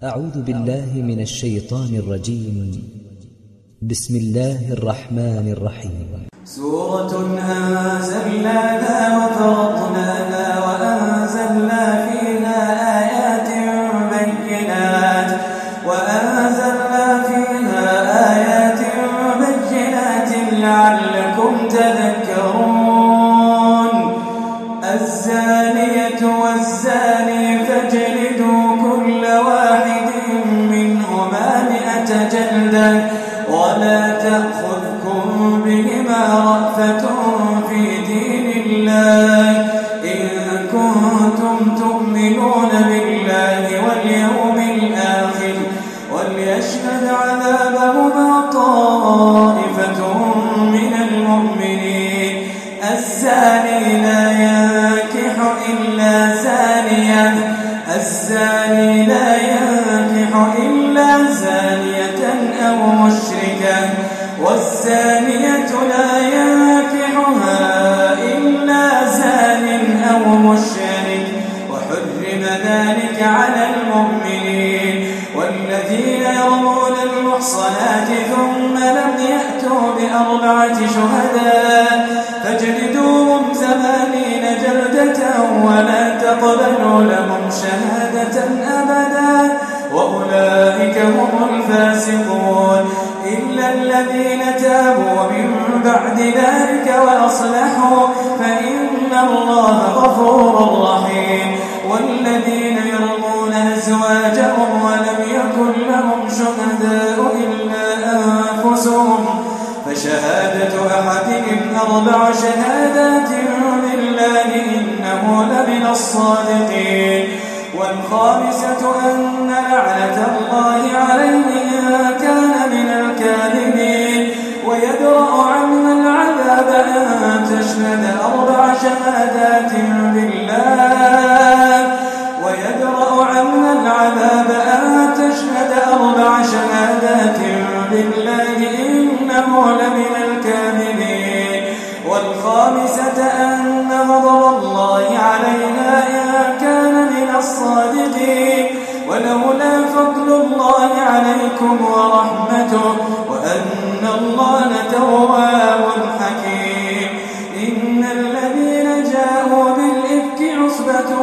أعوذ بالله من الشيطان الرجيم. بسم الله الرحمن الرحيم. سورة أنزلناها وفرضناها وأنزلنا فيها آيات بينات لعلكم تذكرون. الزانية والزاني فاجلدوا كل واحد منهما 100 جلدة ولا تأخذكم بهما رأفة في دين الله إن كنتم تؤمنون بالله واليوم الآخر وليشهد عذابهما طائفة من المؤمنين. الزاني لا ينكح إلا زانية أو مشركة والزانية لا ينكحها إلا زان أو مشرك وحرم ذلك على المؤمنين. والذين يرمون المحصنات ثم لم يأتوا ب4 شهداء فاجلدوهم 80 جلدة ولا تقبلوا لهم شهادة أبدا وأولئك هم الفاسقون. إلا الذين تابوا من بعد ذلك وأصلحوا فإن الله غفور رحيم. والذين يرمون أزواجهم ولم يكن لهم شهداء إلا أنفسهم فشهادة أحدهم 4 شهادات بالله إنه لمن الصادقين. والخامسة أن لعنة الله عليه إن كان من الكاذبين. ويدرأ عنها العذاب أن تشهد 4 شهادات بالله إنه لمن الكاذبين. والخامسة أن غضب الله عليها إن كان من الصادقين. ولولا فضل الله عليكم ورحمته وأن الله تواب حكيم. إن الذين جاءوا بالإفك عصبة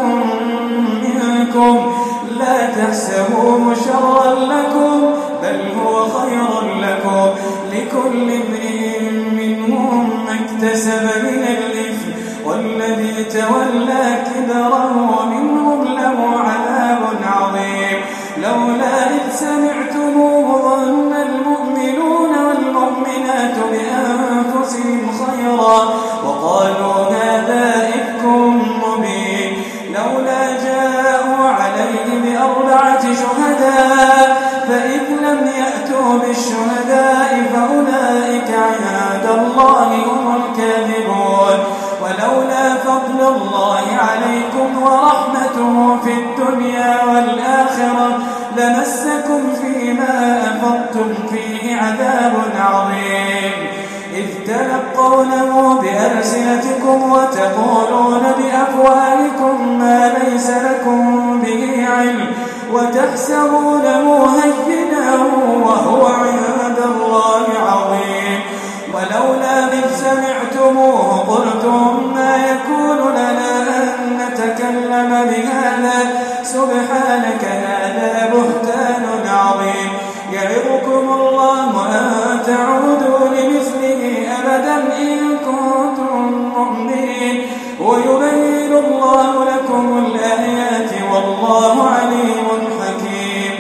منكم لا تحسبوه شرا لكم بل هو خير لكم لكل امرئ منهم ما اكتسب من الإثم والذي تولى كبره منهم له عذاب عظيم. لولا إذ سمعتموه ظن المؤمنون والمؤمنات بأنفسهم خيرا وقالوا هذا إفك مبين. لولا جاءوا عليه ب4 شهداء فإذ لم يأتوا بالشهداء فأولئك عند الله هم الكاذبون. ولولا فضل الله عليكم ورحمته في الدنيا والآخرة لمسكم فيما أفضتم فيه عذاب عظيم. إذ تلقونه بألسنتكم وتقولون بأفواهكم ما ليس لكم به علم وتحسبونه هينا وهو عند الله عظيم. ولولا إذ سمعتموه قلتم ما يكون لنا أن نتكلم بهذا سبحانك هذا بهتان عظيم. يعظكم الله أن تعودوا لمثله أبدا إن كنتم مؤمنين ويبين الله لكم الآيات والله عليم حكيم.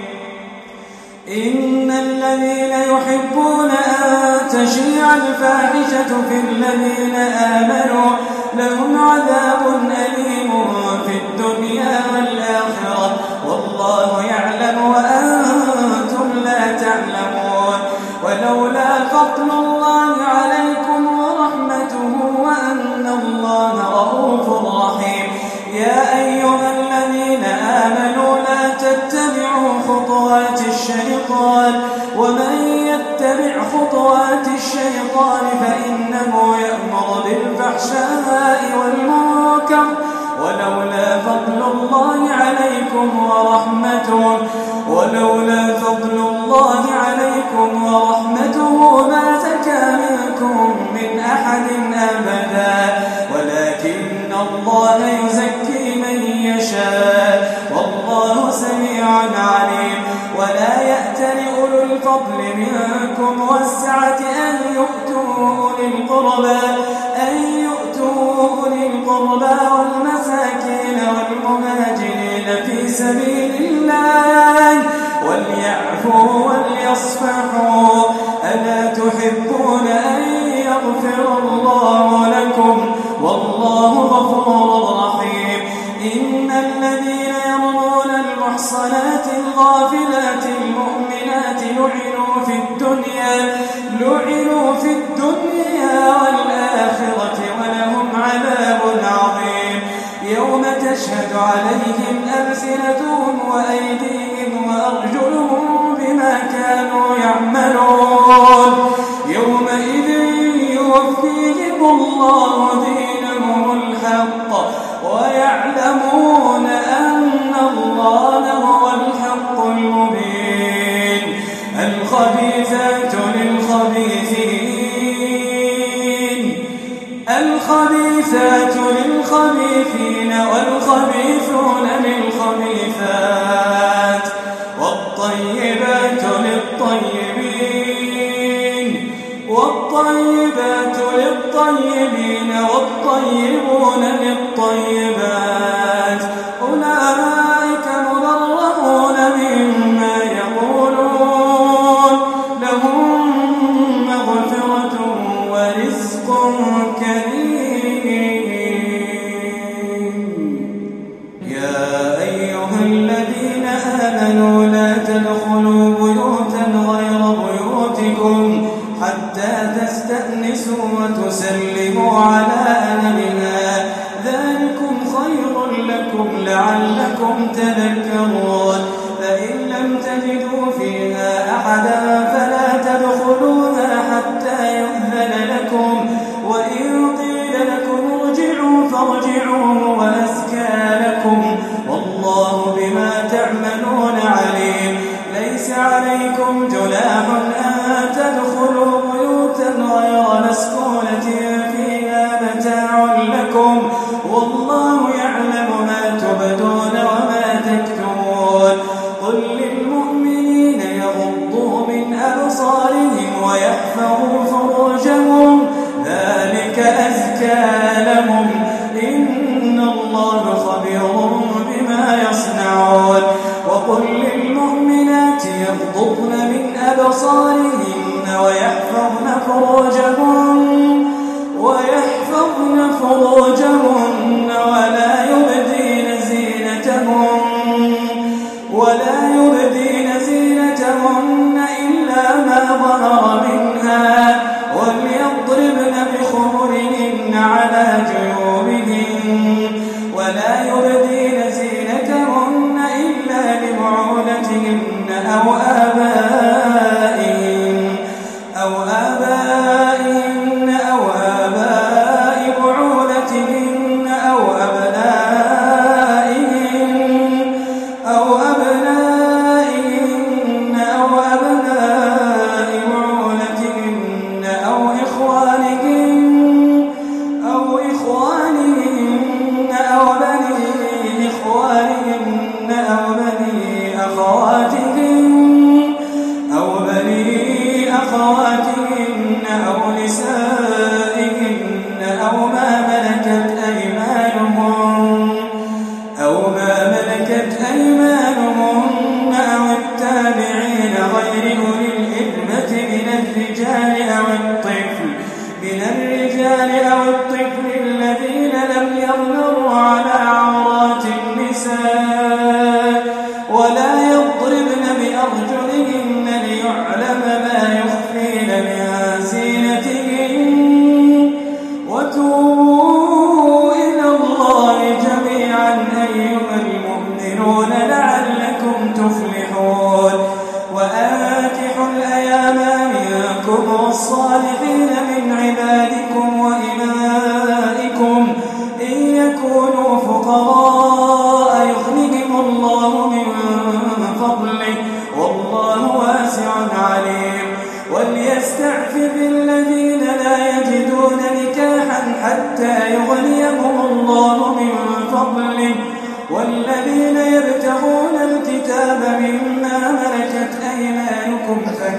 إن الذين يحبون أن تشيع الفاحشة في الذين آمنوا لهم عذاب أليم في الدنيا والآخرة والله يعلم وأنتم لا تعلمون. ولولا فضل الله عليكم ورحمته وأن الله رؤوف رحيم. يا أيها الذين آمنوا لا تتبعوا خطوات الشيطان ومن يتبع خطوات الشيطان فإنه يأمر بالفحشاء والمنكر ولولا فضل الله عليكم ورحمته ولولا فضل الله عليكم ورحمته ما زكى منكم من أحد أبدا ولكن الله يزكي من يشاء والله سميع عليم. ولا يأتل أولو الفضل منكم والسعة أن يؤتوا أولي القربى والمساكين والمهاجرين في سبيل الله وليعفوا وليصفحوا ألا تحبون أن يغفر الله لكم والله غفور رحيم. إن الذين يرمون المحصنات الغافلات المؤمنات لعنوا في الدنيا والآخرة ولهم عذاب عظيم. يوم تشهد عليهم ألسنتهم وأيديهم وأرجلهم بما كانوا يعملون يومئذ يوفيهم الله دينهم الحق ويعلمون أن الله هو الحق المبين. الخبيثات للخبيثين والخبيثون للخبيثات والطيبات للطيبين والطيبون للطيبات أولئك مبرؤون مما يقولون لهم مغفرة ورزق كريم. يا أيها الذين آمنوا لا تدخلوا بيوتا غير بيوتكم حتى تستأنسوا وتسلموا على أهلها ذلكم خير لكم لعلكم تذكرون. فإن لم تجدوا فيها أحدا فلا تدخلوها حتى يؤذن لكم وإن قيل لكم ارجعوا فارجعوا وأزكى لكم والله بما تعملون عليم. ليس عليكم جناح أن تدخلوا بيوتا غير مسكونة فيها متاع لكم والله يعلم ما تبدون وما تكتمون. قل للمؤمنين يغضوا من أبصارهم ويحفظوا فروجهم ذلك أزكى لهم إن الله خبير بما يصنعون. وقل للمؤمنات يغضضن من أبصارهن ويحفظن فروجهن ولا يبدين زينتهن إلا ما ظهر منها وليضربن بخمرهن على جيوبهن ولا يبدين زينتهن إلا لبعولتهن أو آبائهن أو آباء بعولتهن أو أبنائهن أو أبناء بعولتهن أو إخوانهن أو بني إخوانهن أو بني أخواتهن أو نسائهن أو ما ملكت أيمانهن أو التابعين غير أولي الإربة من الرجال أو الطفل الذين لم يظهروا على عورات النساء ولا يضربن بأرجلهن ليعلم ما يخفين من زينتهن. وتوبوا إلى الله جميعا أيها المؤمنون لعلكم تفلحون. وأنكحوا الأيام منكم والصالحين من عبادكم وإمائكم إن يكونوا فقراء يغنهم الله من فضله عليم وليستعفف الذين لا يجدون نكاحا حتى يغنيهم الله من فضله والذين يبتغون الكتاب مما ملكت أيمانكم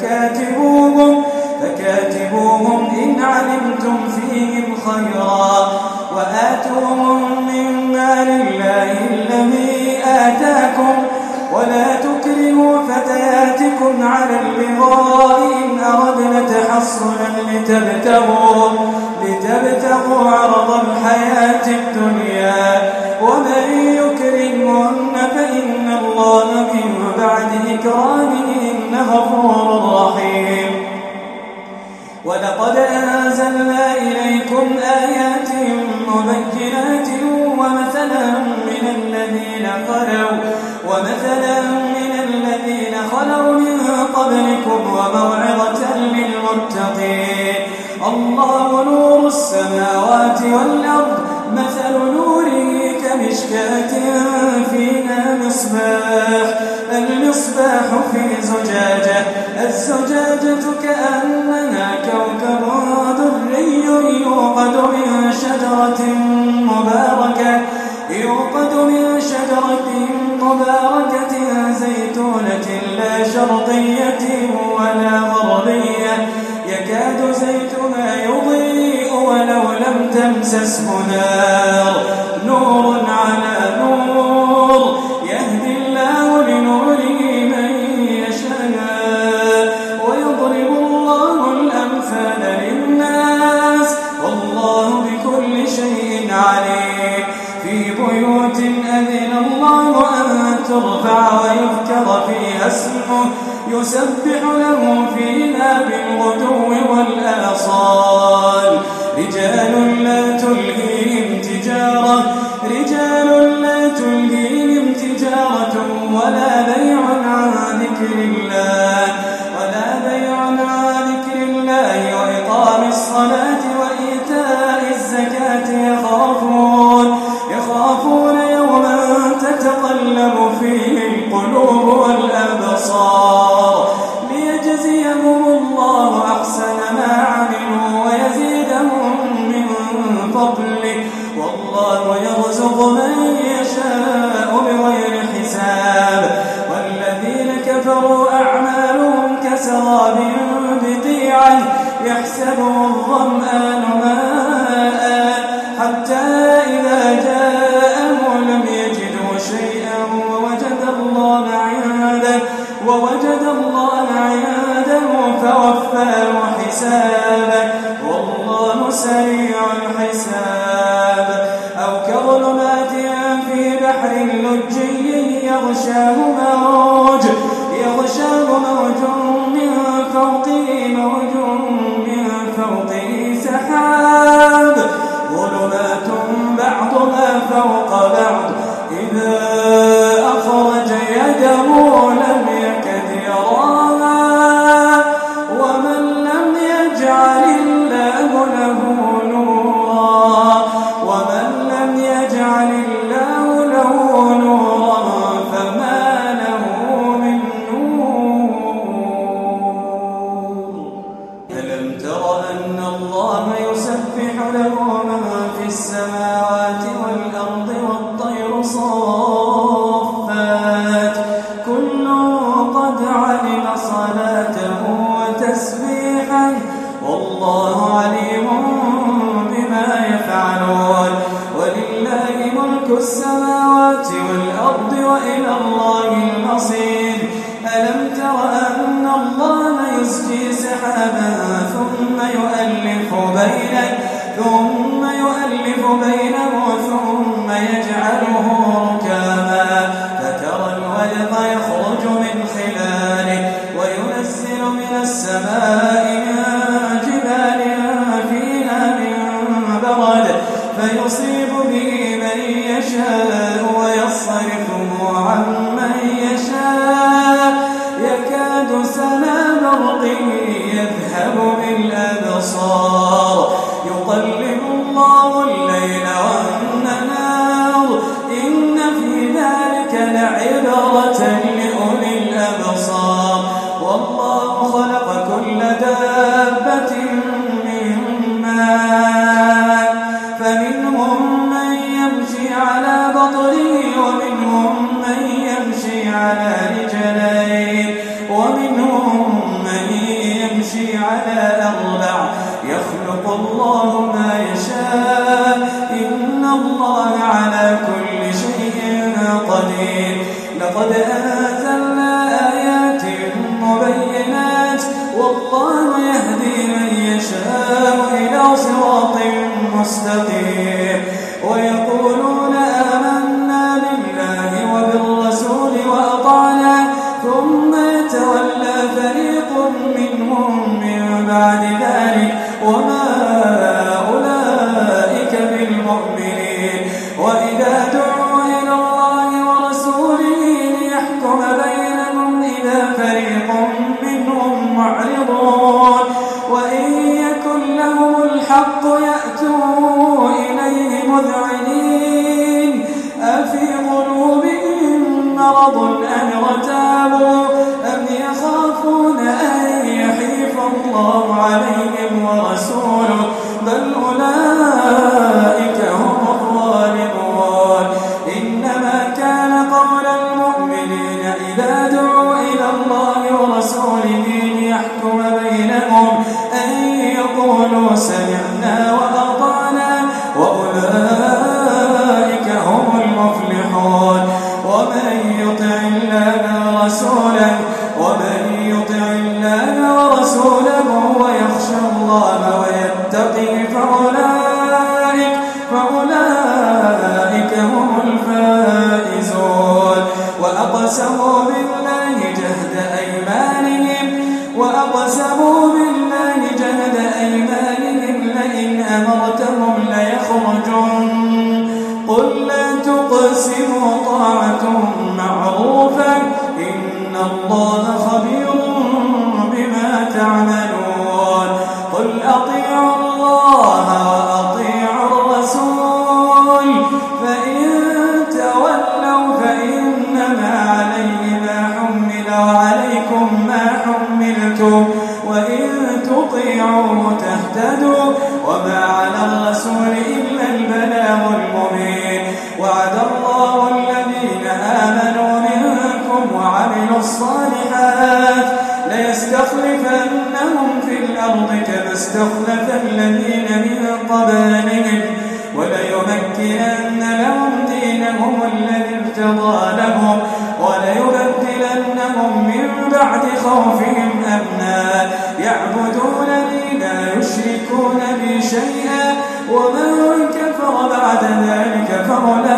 فكاتبوهم إن علمتم فيهم خيرا وآتوهم من مال الله الذي آتاكم ولا تكرهوا فتياتكم على البغاء إن أردنا تحصنا لتبتغوا عرض الحياة الدنيا ومن يكرهن فإن الله من بعد إكراههن غفور رحيم ولقد أنزلنا إليكم آيات مبينات ومثلا من الذين خلوا من قبلكم وموعظة للمتقين الله نور السماوات والأرض مثل نوره كمشكاة فيها المصباح في زجاجة الزجاجة كأنها كوكب دري يوقد من شجرة مباركة زيتونة لا شرقية ولا غربية يكاد زيتها يضيء ولو لم تمسسه نور على نور يهدي الله لنوره من يشاء ويضرب الله الأمثال للناس والله بكل شيء عليم في بيوت أذن الله أن ترفع ويذكر فيها اسمه يسبح له فيها بالغدو والآصال رجال لا تلهيهم تجارة ولا بيع عن ذكر الله وإقام الصلاة وإيتاء الزكاة يخافون يوما تتقلب فيه القلوب والأبصار ليجزيهم الله أحسن ما عملوا ويزيدهم من فضله والله يرزق من يشاء بغير حساب والذين كفروا أعمالهم كسراب بقيعة يحسبه الظمآن ماء حتى إذا جاءه لم يجدوا شيئا ووجد الله عنده فوفاه حسابه والله سريع الحساب أو كظلمات في بحر لجي يغشاه موج من فوقه سحاب ظلمات بعضها فوق بعض إذا أخرج يده لم يكد يراها ومن لم يجعل الله له نورا فما له من نور ألم تر أن الله يسبح له من في السماوات والأرض والطير صافات كل قد علم صلاته وتسبيحه والله عليم بما يفعلون ولله ملك السماوات والأرض وإلى الله المصير ألم تر أن الله يزجي سحابا ثم يؤلف بينه ثم يجعله ركاما فترى الودق يخرج من خلاله وينزل من السماء من جبال فيها من برد فيصيب به من يشاء ويصرفه عن من يشاء يكاد سنا برقه يذهب بالأبصار يقلب الله الليل والنهار إن في ذلك لعبرة لأولي الأبصار والله على أربع يخلق الله ما يشاء إن الله على كل شيء قدير لقد أنزلنا آيات مبينات والله يهدي من يشاء إلى صراط مستقيم ويقولون آمنا بالله وبالرسول وأطعنا ثم يتولى فريق منهم من بعد ذلك وما أولئك بالمؤمنين وإذا دعوا إلى الله ورسوله ليحكم بينهم إذا فريق منهم معرضون وإن يكن لهم الحق يأتوا إليه مذعنين أفي قلوبهم مرض أم ارتابوا أم يخافون أن يحيف الله عليهم ورسوله بل أولئك هم الظالمون إنما كان قول المؤمنين إذا دعوا إلى الله ورسوله ليحكم بينهم أن يقولوا سمعنا وأطعنا وأولئك هم المفلحون ومن يطع الله ورسوله ويخشى الله ويتقي فأولئك هم الفائزون وأقسموا بالله جهد أيمانهم لئن أمرتهم ليخرجن قل لا تقسموا طاعة معروفة إن الله خبير بما تعملون قل أطيعوا الله وأطيعوا الرسول فإن تولوا فإنما عليه ما حمل وعليكم ما حملتم وإن تطيعوه تهتدوا وما على الرسول إلا البلاغ المبين وعد الله الذين آمنوا منكم وعملوا الصالحات ليستخلفنهم في الأرض كما استخلف الذين من قبلهم وليمكنن لهم دينهم الذي ارتضى لهم وليبدلنهم من بعد خوفهم أمنا يعبدونني لا يشركون بي شيئا ومن كفر بعد ذلك فأولئك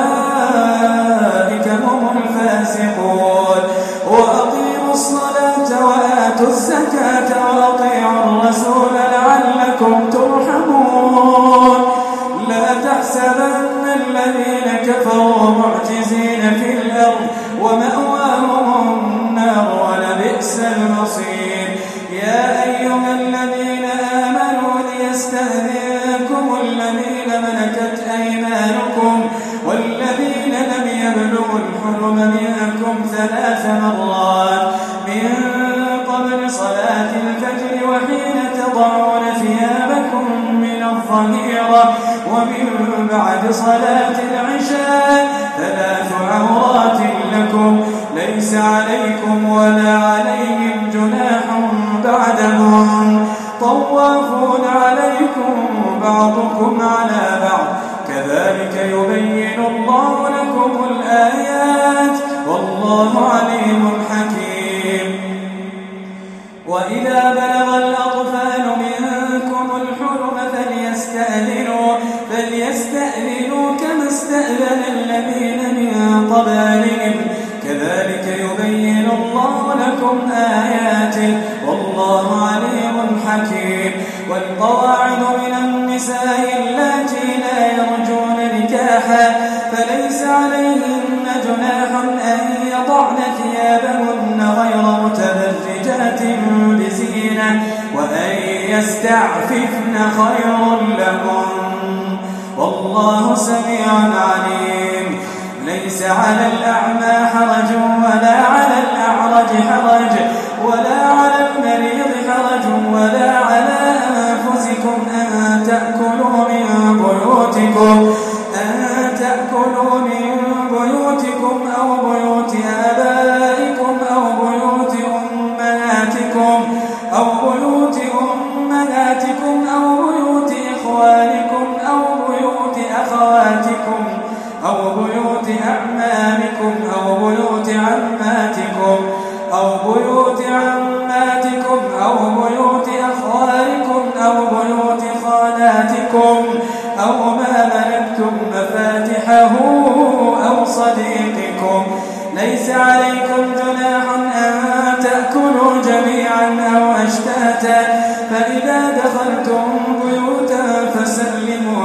هم الفاسقون وأقيموا الصلاة وآتوا الزكاة وأطيعوا الرسول لعلكم ترحمون لا تحسبن الذين كفروا معجزين في الأرض ومأواهم النار ولبئس المصير يا أيها الذين آمنوا ليستأذنكم الذين ملكت أيمانكم والذين لم يبلغوا الحلم منكم 3 مرات من قبل صلاة الفجر وحين تضعون ثيابكم من الظهيرة ومن بعد صلاة العشاء 3 عورات لكم ليس عليكم ولا عليهم جناح بعدهم طوافون عليكم بعضكم على بعض كذلك يبين الله لكم الآيات والله عليم حكيم وإذا بلغ الأطفال منكم الحلم فليستأذنوا كما استأذن الذين من قبلهم كذلك يبين الله لكم آياته والله عليم حكيم والقواعد من النساء اللاتي لا يرجون نكاحا فليس عليهن جناح أن يضعن ثيابهن غير متبرجات بزينة وأن يستعففن خير لهم والله سميع عليم ليس على الأعمى حرج ولا على الأعرج حرج ولا على المريض حرج ولا على أنفسكم أن تأكلوا من بيوتكم أو بيوت آبائكم أو بيوت أمهاتكم أو بيوت عماتكم أو بيوت أخوالكم أو بيوت خالاتكم أو ما ملكتم مفاتحه أو صديقكم. ليس عليكم جناح أن تأكلوا جميعا أو أشتاتا، فإذا دخلتم بيوتا فسلموا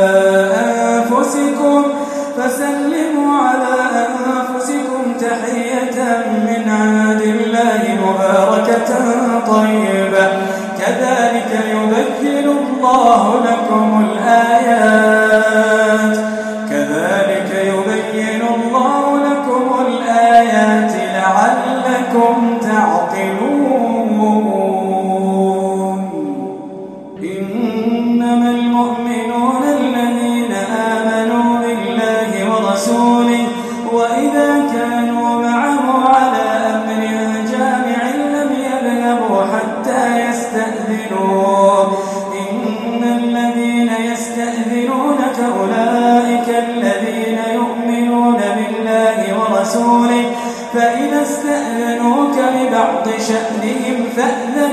على أنفسكم تحية من عند الله مباركة طيبة، كذلك يبين الله لكم الآيات لعلكم تعقلون. إنما المؤمنون الذين آمنوا بالله ورسوله وإذا كانوا معه على أمر جامع لم يذهبوا حتى يستأذنوه. إن الذين يستأذنونك أولئك الذين يؤمنون بالله ورسوله، فإذا استأذنوك لبعض شأنهم فأذن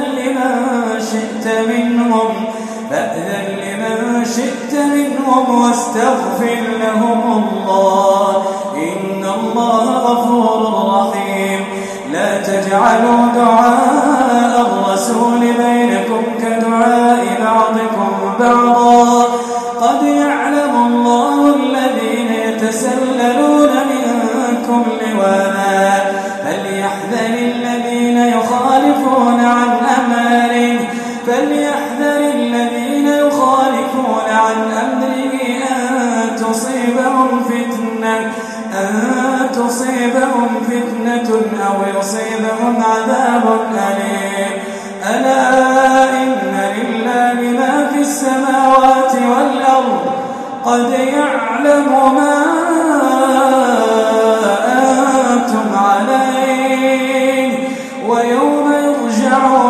لمن شئت منهم واستغفر لهم الله، إن الله غفور رحيم. لا تجعلوا دعاء الرسول بينكم كدعاء بعضكم بعضا، قد يعلم الله الذين يتسللون منكم لواذا، فليحذر الذين يخالفون عن أمره أن تصيبهم فتنة أو يصيبهم عذاب أليم. ألا إن لله ما في السماوات والأرض، قد يعلم ما أنتم عليه ويوم يرجعون